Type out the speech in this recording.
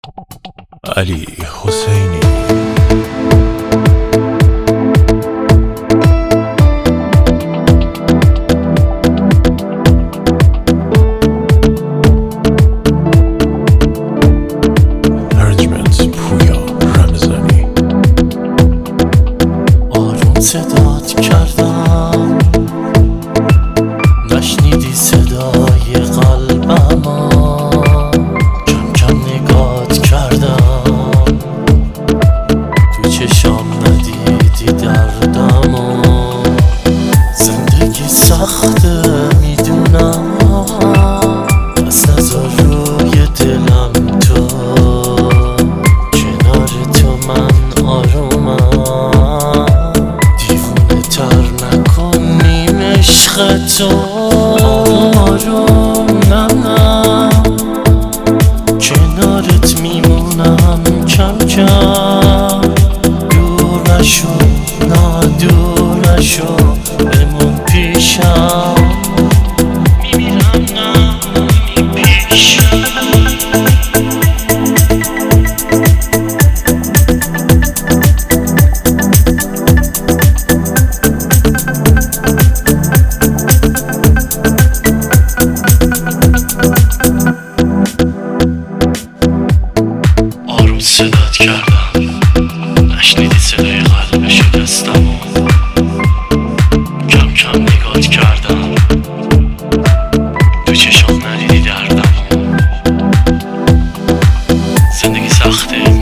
علی حسینی. صدات کردم نشنیدی صدای قلبمو، کم کم نگات کردم تو چشام ندیدی دردمو. زندگی سخته میدونم، دست نذار روی دلم، تو کنار تو من آرومم. عشق تو آروم نه، کنارت میمونم کم کم. دور نشو نه دور نشو، بمون پیشم، میمیرم نه پیشم. صدات کردم نشنیدی صدای قلب شکستمو، کم کم نگات کردم تو چشام ندیدی دردمو. زندگی سخته